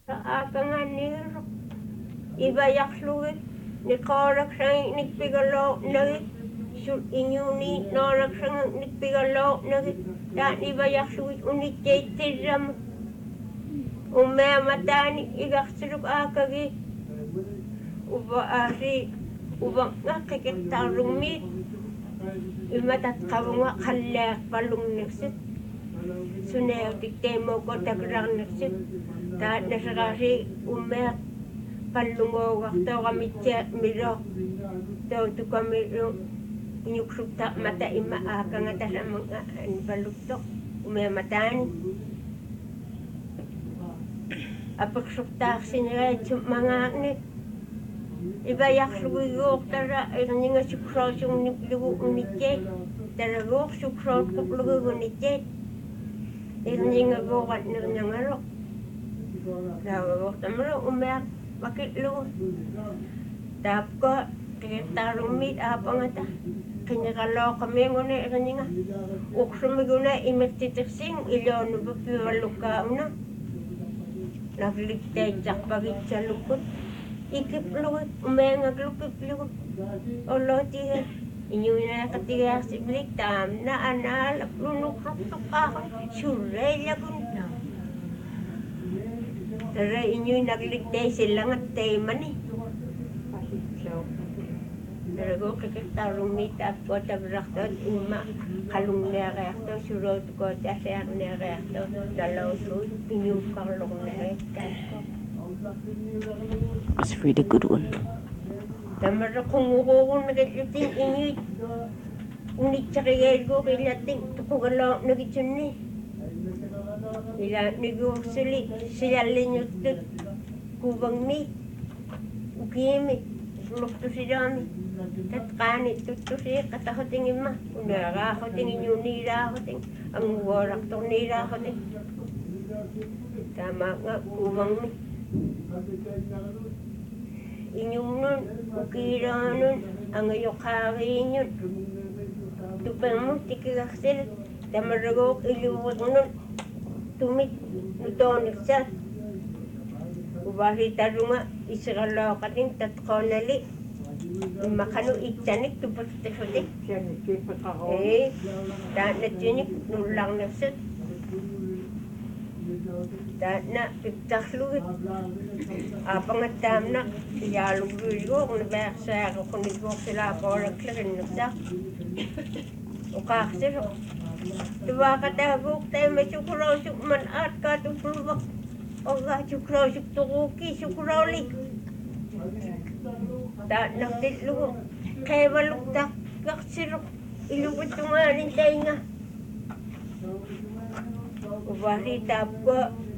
Aakangannigerruq ivayaqlugit niqooraqsangik nikpigalooqnagik sul iñuuni nooraqsangak nikpigalooqnagik taan ivayaqlugit unitteittirramu ummeamataani igaqsiluk aakagi uva aasi uvaqqa qikiqtaarrummiit imatatqavunga qallaaqpallungnersit suneautikteemuuko takrarnersit taat nasaqaasi ummeaq pallungoogartooqamitsia milo tautukamilu iñuksutta mata ima aakangatasamanga anpalluttoq ummeamataani apeqsuqtaarsinereitsum mangaaqnik ivayaqlugiguuqtara irningasukroosungniklugu unitteet taraguuq sukrootquqlugugunitteet irningaguuqatnernangaroq laavaguuqtamaro ummeaq makitlugu taapko qiqiqtaarummiit aapangata qiniqalooqamiinguna irninga uqsumiguna imirtitirsiing iloonupa pivallukkaa'una naflikteitzaqpagitsalukkut ikiplugut umeengaklukkiplugut olootiga iñuinaaqatigaarsipilik taamna anaalaplunuqruqtuqqaaqun surreillagun tara iñuinaklikteisillangatteimani taraguuq qiqiqtaarummiit taapko tavirartoot imma qalungniaqiartoo surootukoot alliarniaqiartoo nalausuut iñuukkarlornereet taapko. That's a really good one. Tamara qunguquugun naqillutin iñuit unitsaqigeelguuq illatin tuqugalooqnagitsunni ilaatniguursuli silalliñuttut kuvangmiit ukiimi luqtusilaami tatqaani tuttusii qatahutin imma unaaqaahutin iñuuniilaahutin anguooraqtorniilaahutin taamaaqqa kuvangmi iñumnun ukiiraanun angayoqaagiiñun tupermut tikigarsilit tamaraguuq iluugiqnun tumit nutooniqsat uvaasitarunga isiqalooqatin tatqoonali imaqanu itsanik tupertisutik taanatinik nullarnersat taatna piktarlugit aapangattaamna iyaalugluiguuq napeersaaqoquniguuqsilaapoolakleqinnersaaq uqaarsiluq tuvaaqataaguuq taimasukuroosuk man aatkaatupluvaq orgaasukuroosuk tuquukki sukuroolik taatnaqtillugu qeevaluktaqaqsiluq ilugutungaanin tainga uvaasi taapko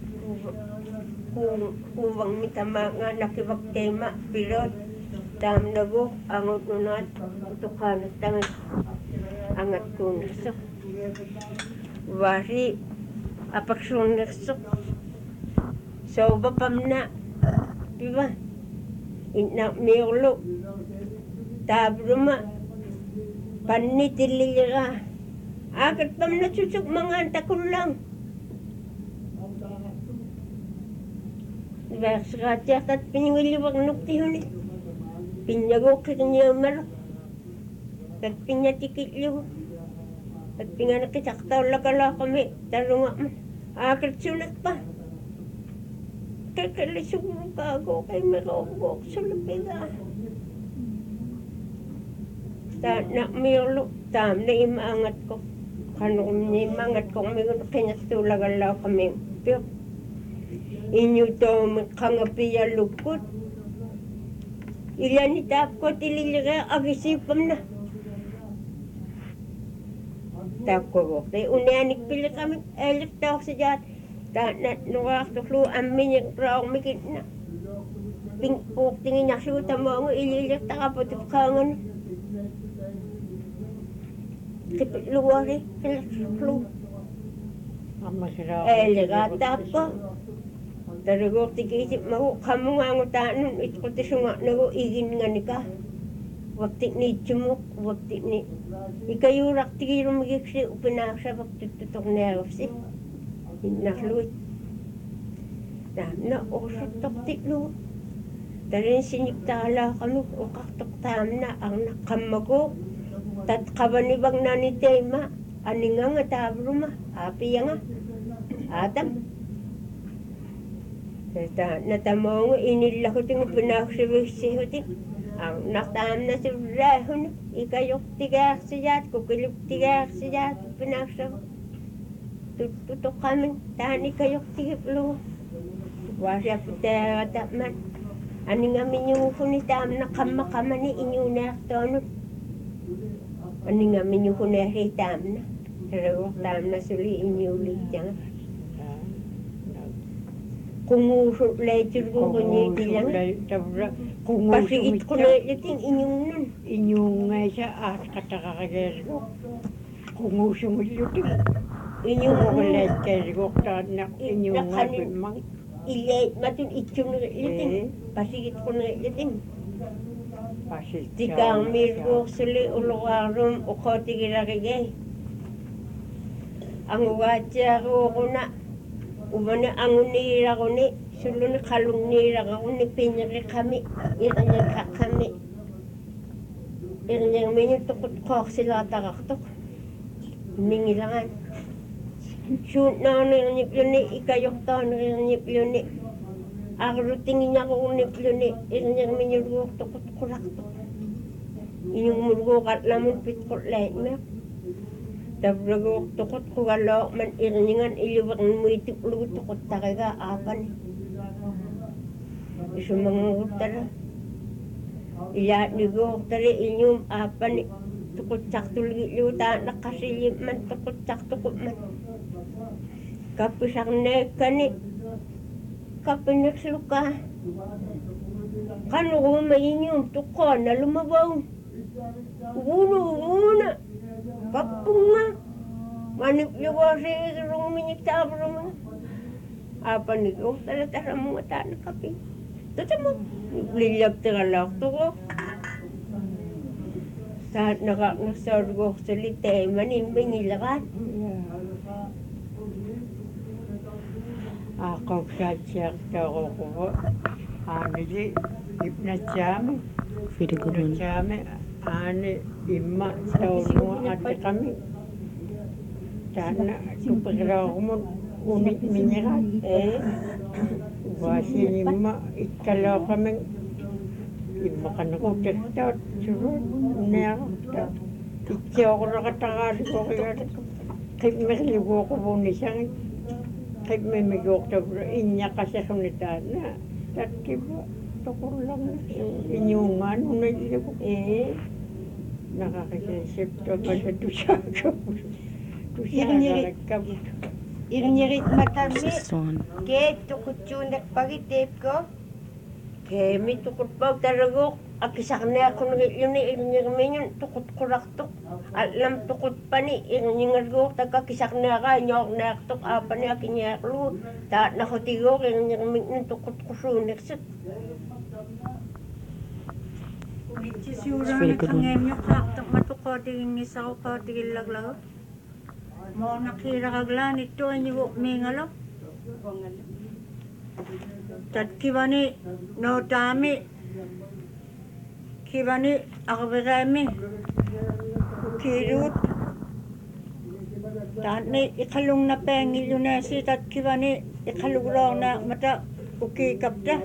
kuvangmi tamaanga nakivakteima pilot taamnaguuq angutunaat utuqaanastangit angatkuunersuq uvaasi apaksuunnersuq souvapamna piva innaqmiurlu taavruma pannitilliliraa aakatpamna susuk mangaan takullang Versaatiaqtat pinngilluvarnuktihuni pinnaguuqqirniammaruq tatpinnatikillugu tatpinganaqisaqtaullakalaaqami tarungaqma aakatsunakpa kakalisugurukaaguuqimmeqorguuqsulupigaa taannaqmiorlu taamna imaangatko qanuqumni imaangatkoqmigun qinattuulagallauqami piuq iñutoomi qangapiyallukkut ilani taapko tililiqea agisiippamna taapkoguuqti unianikpiliqamik eeliqtaorsijaat taanat nuqaartorlu ammiñiqraormikitna puuqtingiñarlugu tamoongu ililiqtaqaputikqaanganu qipitluguari qiliqlu eeliqaataapko taraguuqtikiisipmagu qamungaangutaanun itqutisungaaqnagu iginganika waktikniitsumuq waktikni ikayuuraqtigiirumigiksi upinaaksavak tuttutorniagavsi innarluit Tamna usuttok tiklo. Darin siniktala kami ukaktok tamna ang nakamago. Tat kabanibang nani tema. Aninga nga tabruma. Api nga. Atam. Natamong inila ko ting pinaksibisi ko ting. Ang naktamna si Rahon. Ikayok tigak siyat. Kukilok tigak siyat. Pinaksa ko. Tutok kami. Tahan ikayok tigiplo. Wasya putera taman. Ani nga minyuho ni tamna kama ni inyo na aktonot. Ani nga minyuho na rin tamna. Pero tamna suli inyo ulit dyan. Kungusok lecture ko kunyiti lang. Pasiit ko na iting inyong nun. Inyong nga siya at katakakagers ko. Kungusok mo ilutin. Inyong Kung lecture ko na inyong nga pimang. Ilay matun itchong na ilutin. Pasiit ko na ilutin. Tikang mirgo suli uluwarum ukotigilakigay. Ang watya ko na. Umana ang unira ko ni. Sulo na kalong nira ko ni pinyari kami. Iranyang kami. Iranyang minyo tukot ko sila takaktok. Mingilangan. Shoot na niranyip yun ni. Ikayok to niranyip yun ni. Agro tingin niya ko unip yun ni. Iranyang minyo lugok tukot kuraktok. Inyong mulugok at lamon pitkot lahat mo. Tabragok tukot ko galok man irningan iliwak mo itiklo tukot talaga apan. Iso mga utara. Iyahat ni go utara inyong apan tukot sakto liwta nakasilip man tukot sakto ko man. Kapisak neka ni. Kapinaksuka. Kano ko mainyong tukon na lumabaw. Una. Kapunga. Manip liwa siya rung minik tabro mo. Apa ni ko tara mo ta na kape. Tata mo. Lilab tagalak to ko. Sa nakakasar ko sa lite manimbing ilakan. Ako siya ko ko. Ani di ipnasyami. Ipnasyami. Ani imma tawlo ate kami. Sana supagaraw mo unit mineral. Wasi imma ikalaw kami. Imma ka na ko tektot. Surod. Nerta. Ikyo ko nakatagal ko kaya. Kahit makiligo ko po ni siyang. Kahit may migok na inya kasi kunitan na. Tatiba. Tukor lang na. Inyungan. Unay iligo. Nakakasisip to ba sa tusyaga. Tusyaga nagkabot. Irinyirit matami. Ke tukutsunak pagitip ko. Ke may tukot pa taragok. Akisak na ako yun irinyirin yun. Tukot kuraktok. Alam tukot pa ni. Irinyirin tagakisak na ka. Nyok naktok. Apa ni akinyaklo. Taat na kutigok. Irinyirin yun tukot kusunik. Sura na kangen nyo kaktak matukotigin ni sa kotigin laglaw. Mo nakira kaglan ito ang yung mingalo. Tad kibani no dami. Kibani ako berami. Kirut. Tad ni ikalung na pengil yun na si tad kibani ikalugro na mata ukikapda.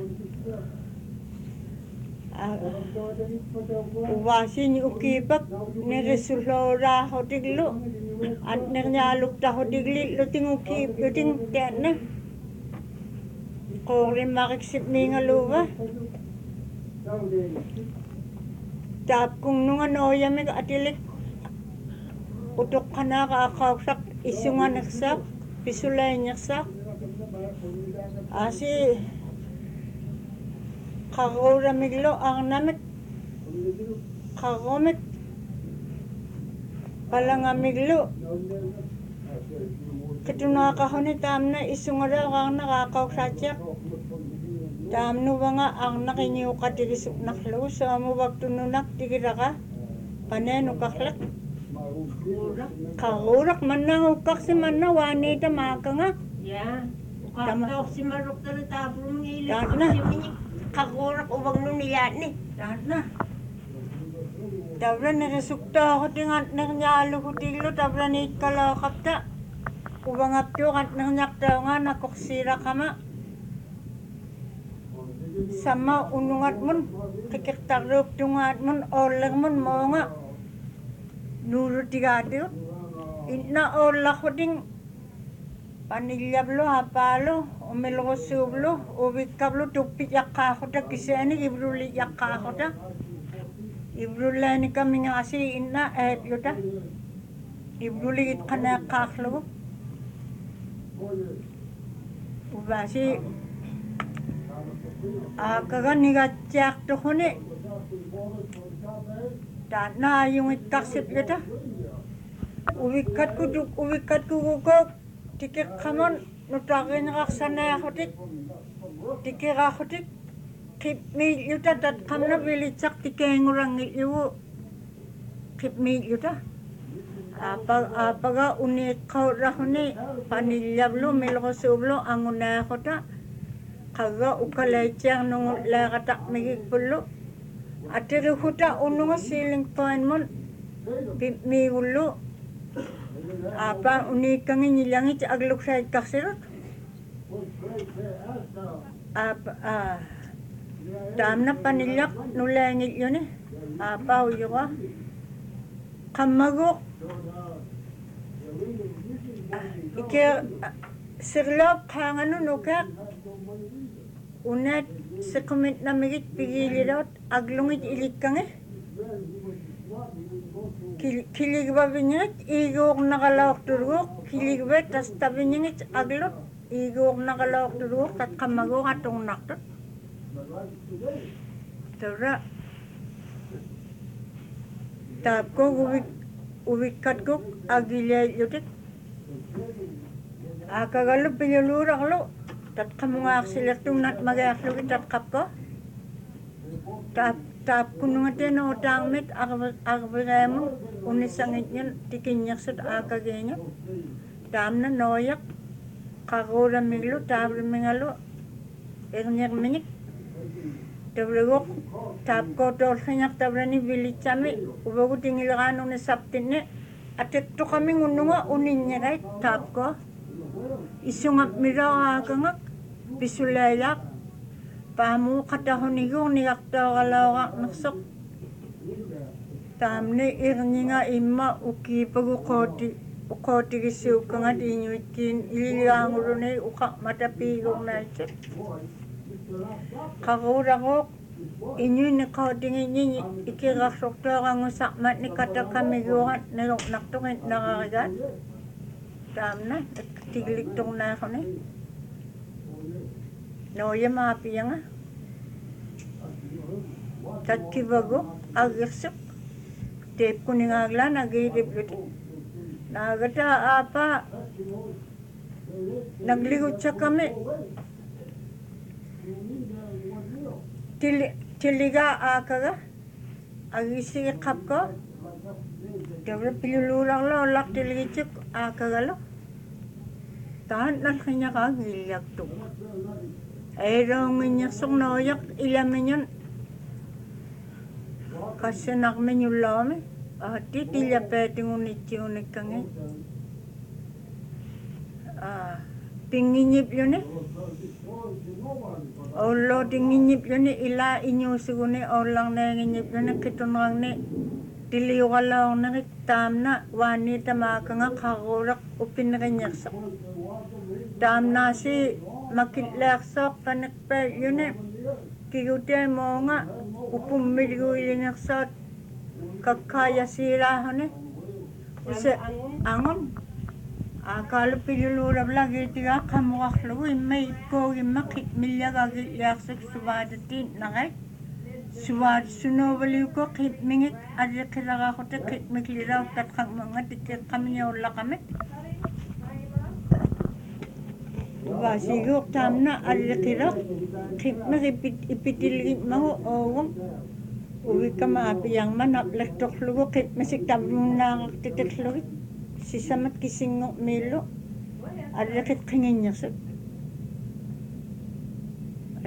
Wasin ukipap ni resulora hotiglo at nanyaluk ta hotigli luting ukip luting tiana ko rin makiksip ni nga luwa tap kung nung ano yamig atilik utok ka na kakaksak isungan naksak pisulay naksak asi kagura miglo ang namit kagomit pala nga miglo katuna kahoni tamna isungara kang nakakausatyak tamno ba nga ang nakinyo katigisok naklo sa mo bagtununak tigira ka panen ukaklak kagurak man na ukak si man na wani tamaka nga Ya. Kaptoksi marukta tapro mangili. Lahat na. Kakurak ubang nun niyan ni. Lahat na. Tabra naresukta ako tingat na nyalo ko tilo, tabra ni kalakap ta. Ubangap tiyo kat nang nyakta nga nakoksira kama. Sama unungat mon, kikiktarup tungat mon, olang mon mo nga. Nurut tiga tiyo. Ina olah ko ding panilyablo, hapalo, umilo ko sublo, ubikablo, tupit yakka ko ta, kiseni, ibruli yakka ko ta. Ibruli ni kami nga kasi ina, yuta. Ibruli ka na kaklo. Ubasi, kaga nigatyak to ko ni. Na yung itaksip yuta. Uwikat ko gugog. Tikik kamon, nutakin kaksana ako tik. Tikik ako tik. Kip mi yuta, tat kamna bilitsak tikeng urang iwo. Kip mi yuta. Apaga unik kau rahuni, panilyablo, milko sublo, anguna ako ta. Kaga ukalaychang nung lakatak migigpulo. Atiri huta ununga siling pain mon. Kip mi ulo. Apa unikang inilangit agluk sa ikaksirot. Dam na panilyak nulangit yun eh. Apa uyo ka? Kamagok. Sirlop kang ano nukak. Unat sa kumit na migit pigilirot. Aglungit ilikang eh. Kilig ba binyangit, igok nakalawak turgok, kilig ba, tas tabi nyangit aglot, igok nakalawak turgok, tat kamagok atong naktot. Tara, tap ko, uwikat ko, agilay yutik. Akagalo, pinulurak lo, tat kamungak silatong nat magayaklo kitat kap ko. Tap kunungatin o tangmit, akabagay mo, unisangit niyan, tikinyak sa akagay Tam na noyak, kakura miglo, tabra mingalo, erniyak minik. Tabragok, tap ko tol kanyak tabra ni Vilitsami, ubago tingilakano na saptin ni, at ito kami ununga, unin niya kahit tap ko. Isungap mira kakangak, pisulayak, pamu katahon igong niyakta kalawak naksok. Tamne irni nga ima ukipag ukoti kisi ukangat inyuitin ililanguro na ukak matapigong na ito. Kakura ko, inyo nakatingin niya ikiraksok to kang usakmat ni katakamiguhan na naktungit nakakagat. Tamna, tiglik tong na ako na. Noya maapiya nga. Tat kibago, agirsok. Tape ko ni ngagla, nag-iidip yun. Nagata apa, nagligot siya kami. Tiliga akaga, agisikap ko. Dabra pilulurang lo, lak tiligitsik akaga lo. Tahan lang kanya kagilyak to. Ayrong inyasok noyak ilamin yun. Kasi nakmen yung lami. Titilya peting unit kang pinginyip yun eh. Olo tinginyip yun eh. Ila inyusigo ni olang na nginyip yun eh. Kitunang ni tiliyo ka lang na kitam na wani tamaka nga kakurak upin na kanyaksak. Tam na si makitlaksak kanakpel yun eh. Kikutay mo nga upumiligo yung kakaya sirahan eh. Kasi angon. Akala pilulurab lagi tiga kamukaklo may ko makit milya gagilaksak subadatin na kay. Suwad sunobali ko kit mingit adya kiraga ko te kit mikliraw tatkang mga titik kami niya ula kami. Basigok tam na adya kiraw kit ipitilgit mo owong. Uwi ka maapiyang manap lektok lugo kit masik tablong na titik lugit. Sisamat kisingok milo. Adya kit kingin niya sa.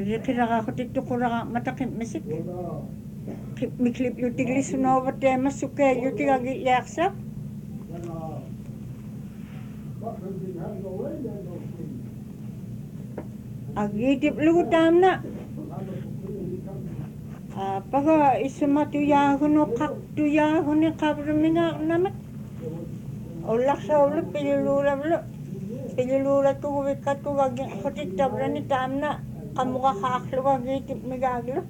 Rikirakakutik tukuraga matakip misik. Miklip yutigli sunova tema suke yutigagi yaksak. Agitip lugu tamna. Paka isuma tuyahuno kak tuyahuni kabraminga namat. Olak sa ulo pililura blo. Pililura tu wikat tu gagin kutik tabrani tamna. Kamuka kaklo agitip migaglo.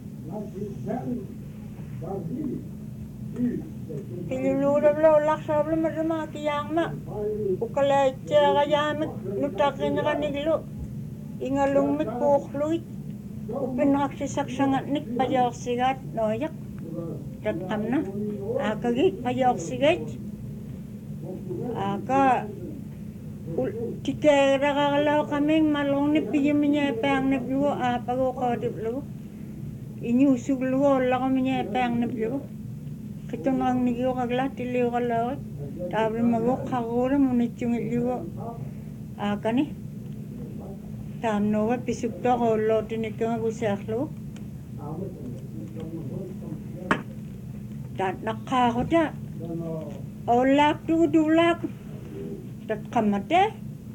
Pililura blo olak sa ulo marama kiyang ma. Ukalay tiyaka yamik nutakin na kaniglo. Ingalungmik pukluit. Upinakasisak sangat nik payaksigat noyak. Tatkam na. Akagit payaksigat. Aka tikera kakalaw kaming malong ni piyaminya pang nabluo apago kodip lugo. Inyusug lugo la kaminya pang nabluo. Kitunang nigiyo kagla tiliyo kalaw. Tabi mago kagura munichungit lugo. Aka ni. Tamnowa pisukta ko lotinikang agusaklo. Dat nakako da. Olak tu dulak. Dat kamate.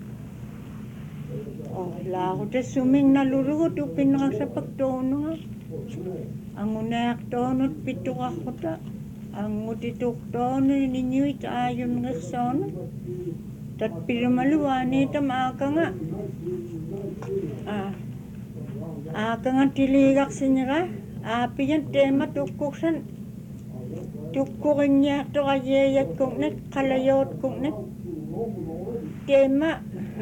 Lako da suming nalulugo tu pinakang sa pagtono. Ang unayak tono pituk ako da. Ang utituk tono ninyo itayon ng sono. Dat pilimaluwani tamaka nga. Kang tiligak sinyara, piyan tema tukuksan, tukukin niya to kayayat kong net, kalayot kong net. Tema,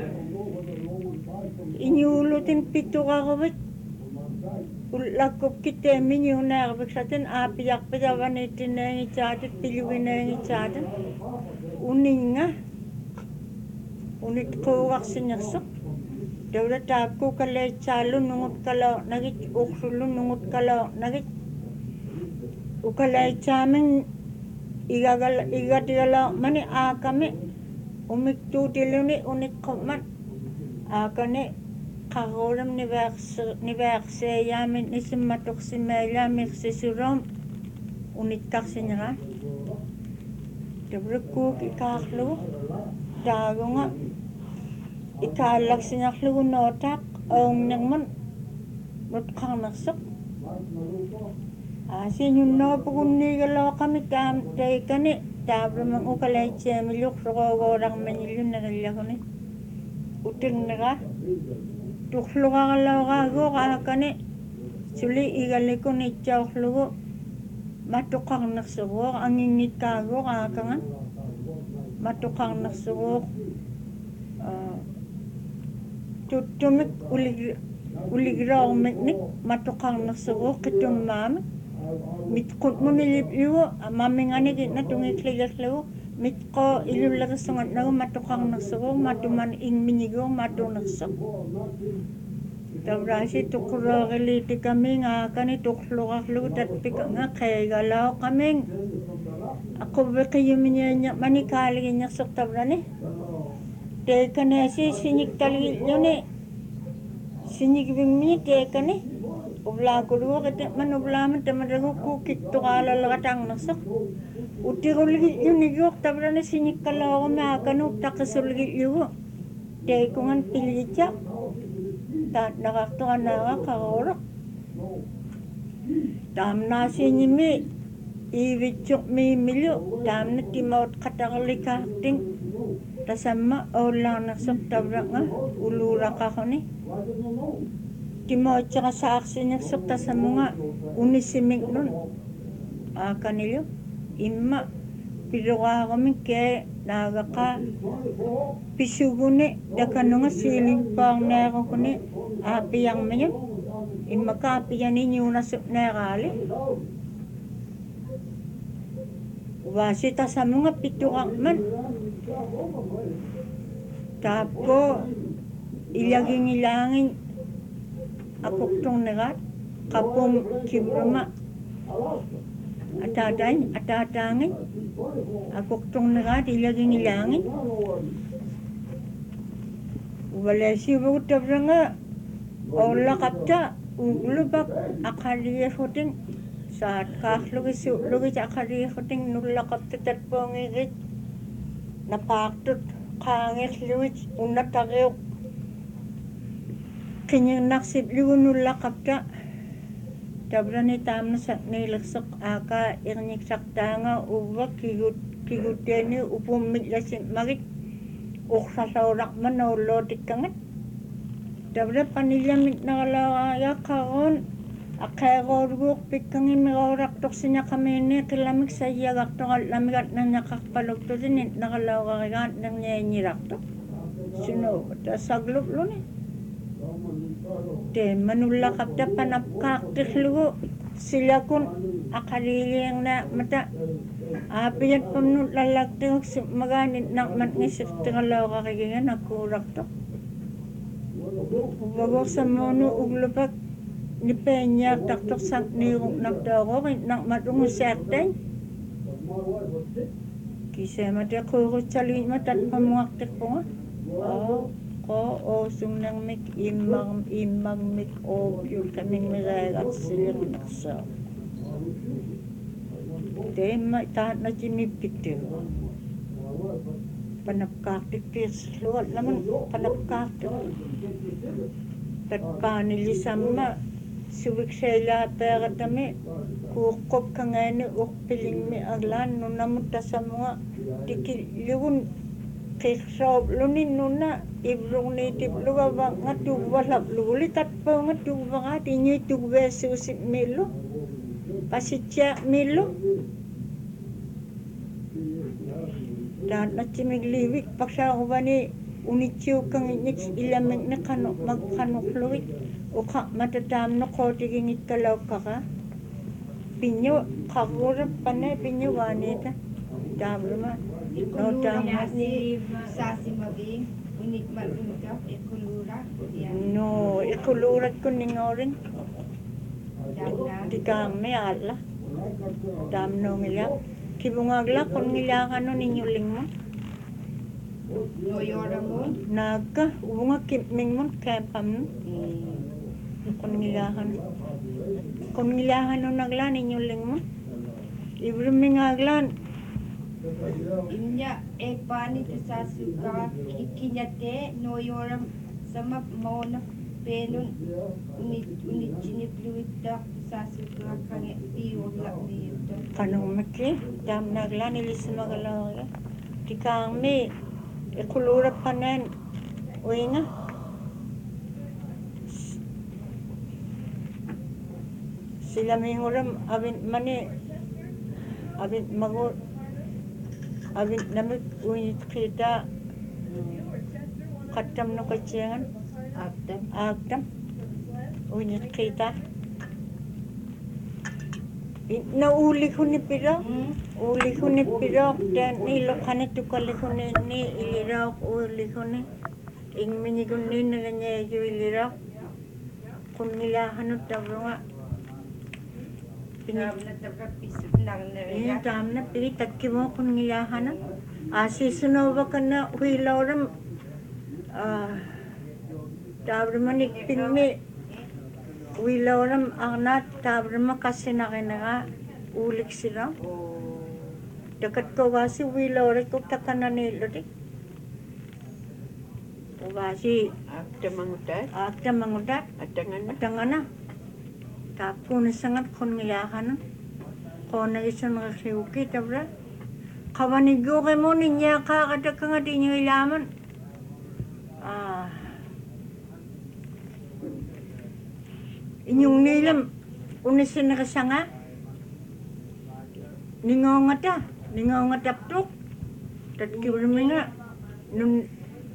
inyulutin pituk ako bit, ulakop kitemin yung nakabik sa atin, piyak pitawan itin na yung itsatin, piluwin na yung itsatin. Uning nga, unit kawak sinyasok. Dawda tapku kalay chalo nungut kalaw nagit uksulu nungut kalaw nagit ukalay chaming igatigalaw mani akame umiktu tiluni unik komat akane kagoram ni verse yamin isimatok si mela miksisurom unit kaksinyara dawda kuk ikaklo dago nga ikalak sinyaklo notak ong nangman nutkang naksok. Sinyun no paguni galaw kami tam tay kani tabra mang ukalay chemiluk rogorang manilun na galako ni uting naga tuklo ka galaw kago kani suli igaliko ni chawklo matukang naksok ang ingit kago kakangan matukang naksok tutumik uligraw miknik matukang naksok kitum mami mitkut mo nilipyo mamingani na tungikligaslo mitko ilulagasungat na matukang naksok matuman ing minigo matunaksak tabrasi tukuro kiliti kami nga kani tuklo kaklo tatpika nga kay galaw kaming ako ba kayo minya manikali nyaksok tabrani teka na sinik taligil yun sinik bing minit teka na ubla ko luwa kata man ubla man tamadago kukik to kalalakatang nasak uti ko ligil yun nigok tabra na sinik kalaw ko makanok takasuligil yun teka ngan pilitya nakakto ka na kakorok tam na sinyimi iwitsok mi milyo tam na timot katakalikating tasama olang naksok tabra nga ulura ka ko ni timo tsaka sa aksi naksok tasama nga unisimik nun kanilyo ima pero ka kami ke naga ka pisugo ni dakano nga siling pang nero ko ni apiyang mayon ima ka apiyan ninyo nasok nekali wasi tasama nga pitukak man tapo ilaging ilangin ako tong nagat kapong kibrama atatangin ako tong nagat ilaging ilangin wala siya tabra nga Olla kapta uglubak akaliyehuting saat kahlugis lugis akaliyehuting nulla kapta tatpongigit napaktut kangit luwit unatagayok kinyang naksiblu nulla kapta tabrani tamna sa nilaksak aka irnik saktanga uwak kiguteni upumit lasin magit uksasaurak manolotik kangat tabra panilamit nakalaya karon akagorguk pikangin migorak toksina kamene kilamik sa yagak to lamigat na nakakpalugto din nakalawagan ng nyenyirak to sino ta saglop lo ni te manulla kapta panapkaktik lugo sila kun akaliliyang na mata apiyat pamnut lalagting maganit nakman ngisip tingalaw kakikingan nakurak to Wagok sa mono uglupak ni Peña taktok sang nirong nagdaro nak matungo serteng. Kisah mati kuro chalin matat pamuaktik ko nga. Ko sung nang mik imang mik obyul kaming miregat silang naksa. Te tahat na chimipiti. Panapkaktik luat naman panapkaktik tatpanilisamma suwik sila pera tami kukop kangani ukpiling mi aglan nunamutta sa mga tikiligun kiksawab lunin nuna ibrong native luga ba nga tugwalap luli tatpo nga tugwa nga tinyo tugwe susip milo pasitya milo dan na chimigliwik paksa ko ba ni unityo kang nix ilamig na magkanukluwik o ka matatam na kote gingit kalaw ka pinyo kakurap pa na pinyo wanita damlo ma no Kanya si Sasi Mabing, unit malunta, ikulura. no ikulurat ko ningorin Damna. di kami ala damno ngila kibungagla kung ngila ka no ninyuling mo Noyora mo. naga ubunga kipming mo kempam no kung ngilahan no nagla ninyuling mo ibruming aglan Inya pani to sa suka kikinyate noyora sama mauna penun unit chinipluita sa suka kange tiwag nito. kanong maki dam nagla nilis magalaw tikang me ikulura panen uinga sila minguram abin mani abin magur abin namit unit kita katam no kaciangan agtam unit kita nauli ko ni pira uli ko ni pira dan ilo kanit tukali ko ni iliraw uli ko ni ingmini ko ni naganya yung iliraw kung nila hanot tawro nga Damna tapra pisip nang Iya nariya. dam na pili tagki mo kung ngilahan na. Sisunawa ka na huilaw ram. Tabra man ikpin mi. Huilaw ram ang nat. Tabra man kasi na nga ulik sila. Dakat ko kasi huilaw rin kung takanan nilo di. O kasi Akta mangutat, akta mangudat. atangan na. Tapos na sangat kung ngilahan na. Kung nag-isang nakasiuki, tabra. Kawanigo kay mo niya kakata ka nga di nyo ilaman. Inyong nilam, unisin na kasanga. Ningongat aptok. Tatkiw naman nga. Nung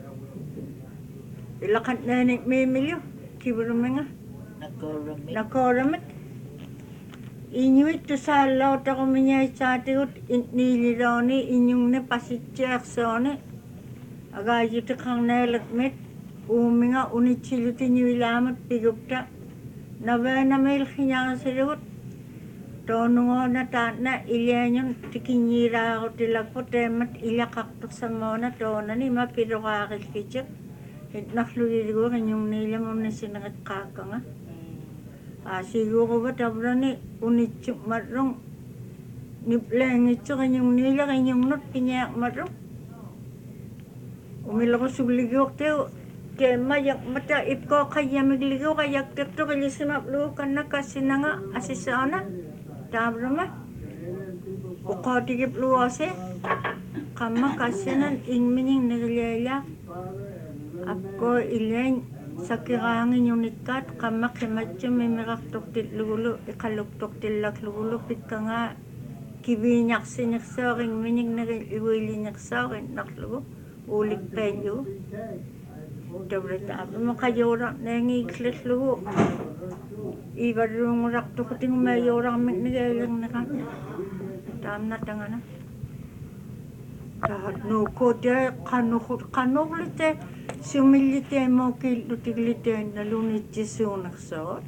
ilakat na ni Memilyo, kiw naman nga. Nakoramit. Inyuit to sa laot ako minyay sa tigot nilironi inyong ne pasityak sone. Agayo to kang nailakmit. Uminga unichiluti nyo ilamat pigupta. Nabe na may kinyang siligot. Tono nga na na ilyanyon tikinyira ako tilagpo temat ilakaktok sa mona tono ni mapiro kakilkitsak. Nakluirigo kanyang nila mo na sinakaka nga. Siguro ba tabrani unitsuk marong niplengit sa kanyang nila kanyang not kinyak marong. Umila ko sugligo teo ke mayak mata ipko kaya magligo kaya kerto kaya simaplo kana kasi na nga asisana tabrama. Ukadigip luwase kama kasi nan ingmining naglala. Ako ilain sa kirangin yung nikat kama kimatyo may miraktok tilulo ikaluktok tilak lulo pit ka nga kibinyak sinyak sa akin minig na iwilinyak sa akin naklugo ulik penyo dabrata makayora na yung iklik lugo iba rung rakto ko ting mayora kami nagalang na kanya tam na tanga na no ko de kano lite sumilite mo kilutilite na lunit jisunak so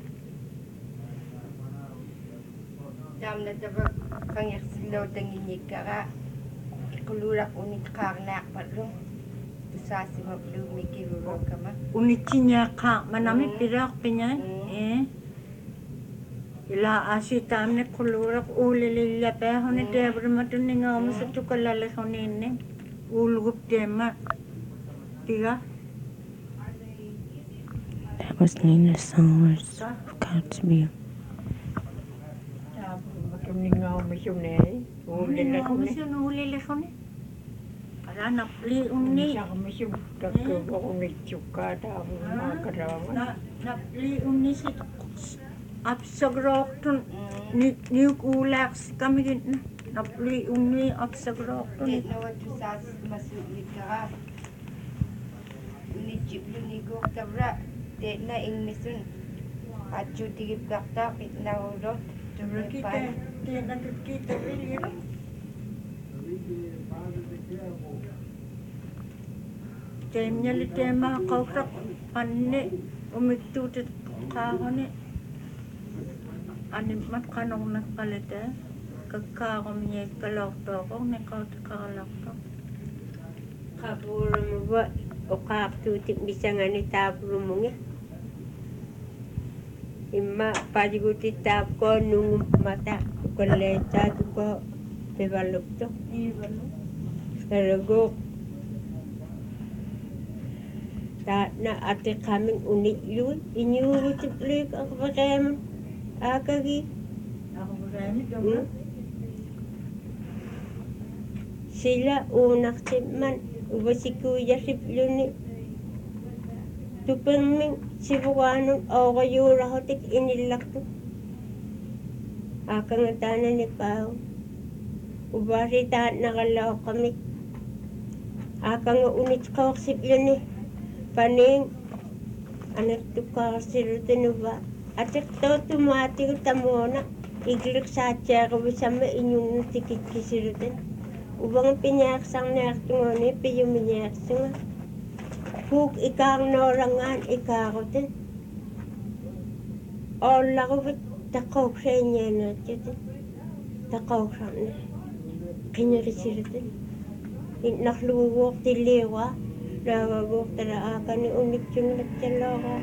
Dam na taba kang silaw tanginig ka ka. Ikulurak unit karnak patlo. Tusasi mablumi kiruro ka ma. unitinya ka manami pirak pinyan ila asitam ne kulurak ulililla pe hone debra matun nga mo sa tukalala honin ulgup tema tiga That was Nina's song, words of God's view. Matuningaw mo siya na Ulila ko na. siya ulila hone ala napli unni Siya kami siya tagkawa ko na tsuka tapos mga karawan. napli unni si apsagrok tun ni kulak kami gin napli unni apsagrok tun Tit na wat tusasi masulit ka ka. Unit jiblo ni gok tabra. Tit na ingmisun. Atyo tigip dakta pit na ulo. Tumipan. kita rin Temnya li tema kau tak panne umitutut kahone ani mat kanong nakalete kakakamiye kalok to ko ne kau kalok to Kapuro mo ba o kaptutik bisa nga ni tapuro mo nga. Ima padiguti tap ko nung mata ko leta ko develop to. Karago ta na ate kaming unik yun inyuwi tiplik ang kapakayaman akagi ako marami sila unak man uba si kuya sipluni tupang sibukanon o kayura hotik inilak to akang tanan ni pao uba si taat nakalaw kami akang unit kawak sipluni paning anak tukar sirutin ba atik to tumati ko tamona iglik sa tiya ko bisama inyong tikit kisirutin ubang pinyaksang na aktingoni piyuminyaksang huk ikang norangan ikakotin ola ko bit takaw sa inyo na tiyatin takaw sa na kanya kisirutin nakluwak tiliwa Nagagok tala ka ni unik yung natsalo ka.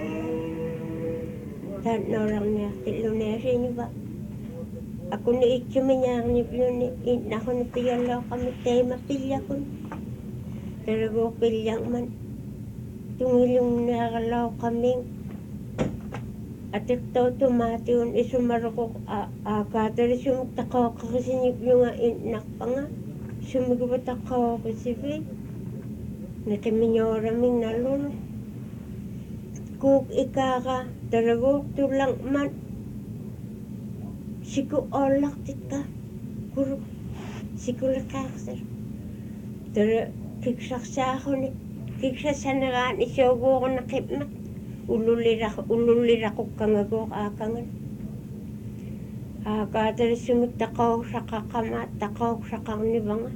Tan orang niya, tilo niya siya niyo ba? Ako ni ikyuminyang ni Bluni, ako ni piyalo kami tayo mapilya ko. Talago pilyang man. Tungilong nakalaw kaming. At ito tumatiyon, isumaroko akatari sumagtakaw ka kasi niyo nga inak pa nga. Sumagbatakaw kasi ba? Nakiminyora ming nalun. Kuk ikaka, talago tulang man. Siku olak tika, kuru, siku lakasar. Tara, kiksak sa ako ni, kiksak sa nagaan, isyogo ko nakipmat. Ululira ko kangago kakangan. Akatari sumagtakaw sa kakamat, takaw sa kanibanga.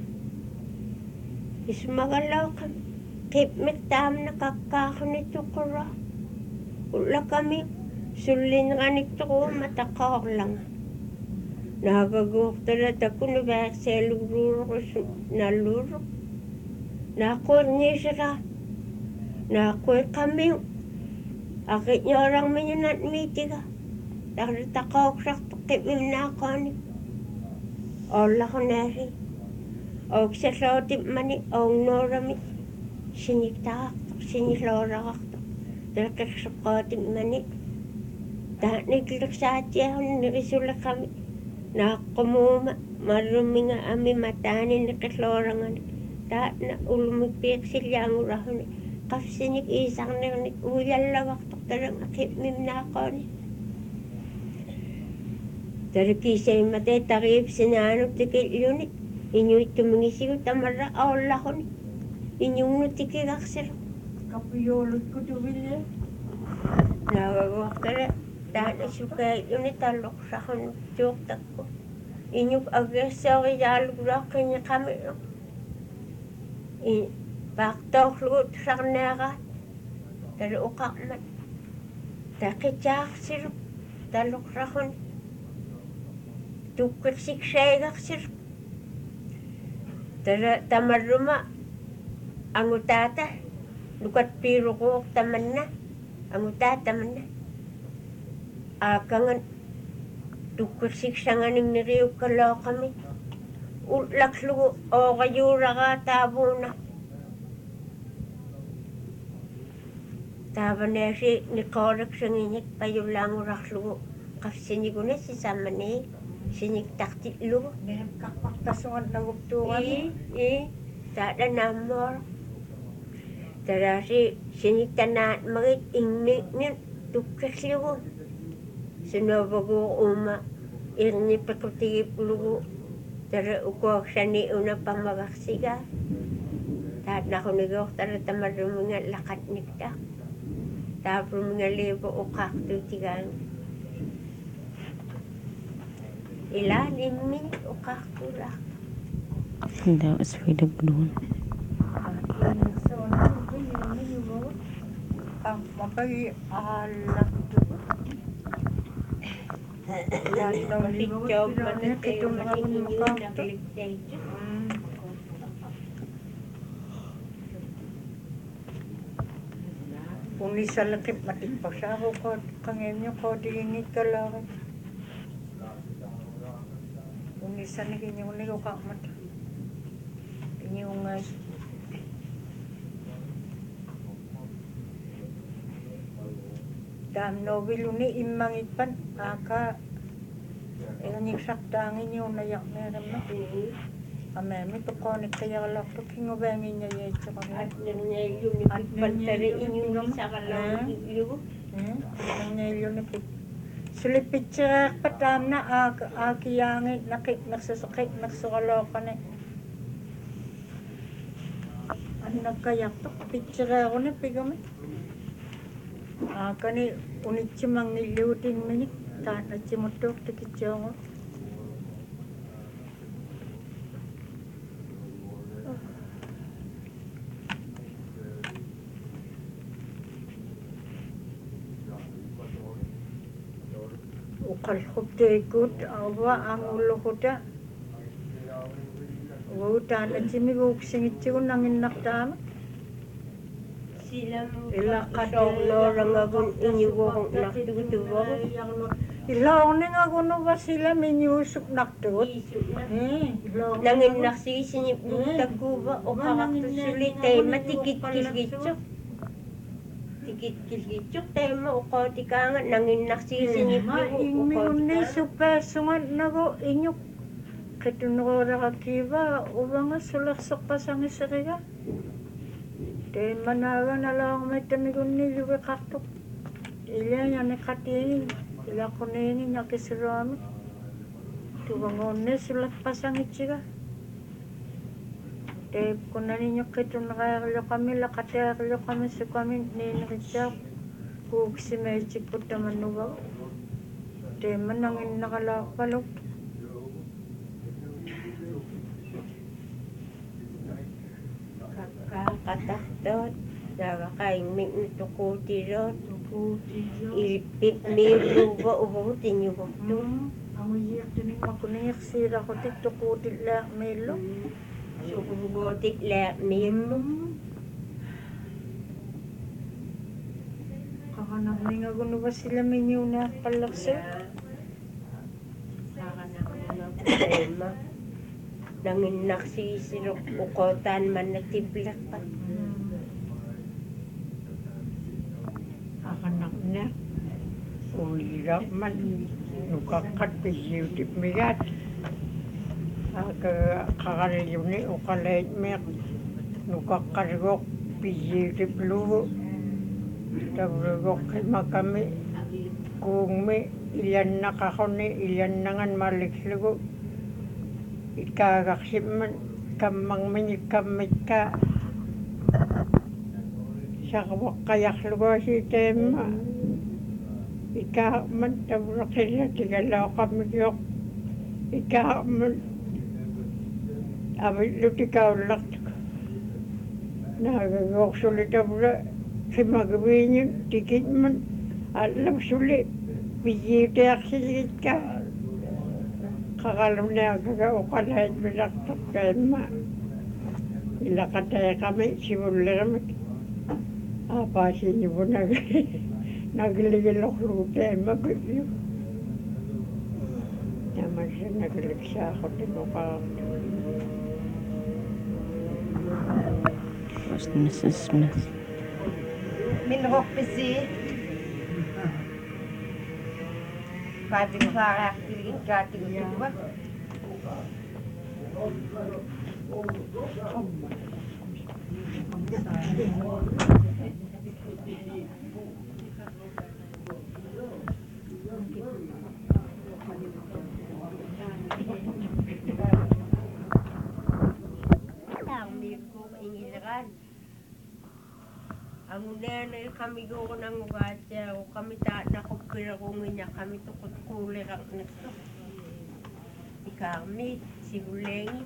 Ismagalaw kami. Kip mitam na kakako nito ko ra. Ula kami, sulin nga nito ko, matakaw lang. Nakagagok talaga ko na ba sa luro ko naluro. Nakorni sila. Na ko'y kami. Akit niyo orang minunat mitiga. Dahil takawak sakit minakani. Olla ko nari. Og sa lotip mani, og norami. Siniktak, sinilorak. Dahil kasukotip mani. Dahil naglaksati ako, narisula kami. Nakumuma, marumi nga ami matani nakaslorangan. Dahil na ulumipik sila ang urahon. Kasi isang na uyal lawak talang akit minakani. Dahil kisay matay takip sinanong tikil yun. Inyu'y tumingisiw tamara awla ko ni. Inyong nutikil aksir. Kapiyolot ko tuwil Nagagawak tala. Dahil isukay yun talok sa kong tiyoktak ko. Inyong agresaw yalugla kanya kami. Baktok lugot sa kanaka. Dahil ukak man. Dahil kitsak sir. Talok sa kong. Tukik siksay aksir. Dahil tamaruma. Ang utata. Lukat piro ko taman na. Ang utata man na. Akangan. Tukik siksangan ng niriw kalaw kami. Ulak lugo. O kayura ka tabo na. Taba na si Nikorek sa nginik. Payulang urak lugo. Kasi ko na si Samane. Siniktaktik lugo. Nen kakpaktasungan na guptungan. Tada namor. Tada si siniktanat magit ingnik niyan. Tukik lugo. Sinabago uma. Irni pakutigip lugo. Tada ukuak sa ni una pamagaksiga. Tada na kunigok tada tamarumi nga lakat niktak. Tada mga libo ukak tutigan. Ilalim mi ukak tulak. That was really good one. Ang mapag alak doon. Dahil daw libo, kitong mga bunukakto. Kung isa lakip matigpa siya ako, kangin niyo ko, diingit ka lang. Kung isa na ganyan, kung ka mata. Inyong dam nobil uni imangit pan aka yung saktangin yung nayak meron na amemi to connect kaya lak to kingo bangin niya yun sa At kanila nangyay yun pantari inyong isa ka lang lugo. ang yun na sulipit siya patam na akiyangit nagsasakit nagsukalokan eh ano nagkayak to picture ako na pigame kani unit si mang niliutin minit tanat si motok tikityo ukal hubdekut awa ang ulo ko da tanat si miguk singit si unangin nakdama Ila kadolorang agun inyuwong naktutuwong. ilaw ni nga kuno ba sila minyusok nakdut Nangin naksisinip ng taguba o kakaktusulit tayo matikit-kilgitsok. Tikit-kilgitsok tayo mo o kotikangan nangin naksisinip yung o ingmi kotikangan. supesungan nago inyok katunora kakiba ubang sulaksok pa sang isariya de managa na lang may tamigon ni luwe kaktok ila yan nakatingin ila kuningin niya kisirami tuwangon ni sulat pa sang ichiga de kunanin niyo katunara kami lakatero kami sa kami ninritsak kung si Magic po naman nuwa de manangin nakalapalok Kakataktot. Nakakain may tukuti ron. Ilipit may luba ubutin niyo ba ito? ang uyak din ako niyak sira ko tiktok ko tila melo So, bugotik lang may Nakanak na ba sila minyo na palakso? Saka na mga problema. Nangin naksisirok ukotan man natiblak pa. Akanak na. Ulirap man. Nukakat pisiyutip migat. Kakariyo ni ukalait mek. Nukakargok pisiyutip lugo. Tabrugok kima kami. Kung may ilan na kakoni, ilan na nga maliklugo. Ikagaksip man. Kamang manikamit ka. Sa kawak kayak lugo si tema. Ika man tabrugok sila. Tigalaw kami yok. Ika man. Abit lutikaw lak. Nagagok sulit tabrugok. Si magawin tikit man. Alam sulit. Pijitiak silit ka. Kakalam na kagaukalahit binaktok kay ma. Ilakataya kami, simula kami. Apasin niyo po nagligilok lute, magigilok. Naman siya nagilig siya ako, tinukak. Was Mrs. Smith. Minhok pisi. Pwede para kiligin ka tigil ba? Ang mirko ingilakan. Ang unenay kami ko ng ugatya o kami ta nakupira ko nga kami tukot kulir ang nesto. Ikami sigulengi.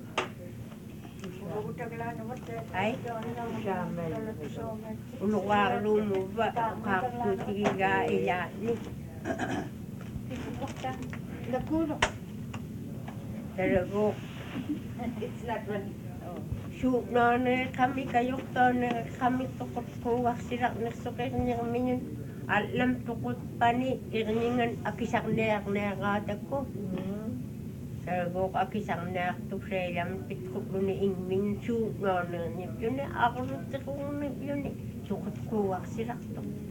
Ay, ulukar lumo ba kakutiga ilani. Talago. It's not running. Shoot na kami kayok to na kami tukot kuwak sila nagsukay niya kami yun. Alam tukot pa ni iringan akisak na katag ko. Sago ko akisak na to siya ilang pitkot ko ni ingmin shoot na yun. Yun ako nagtakong yun. Tukot kuwak sila to.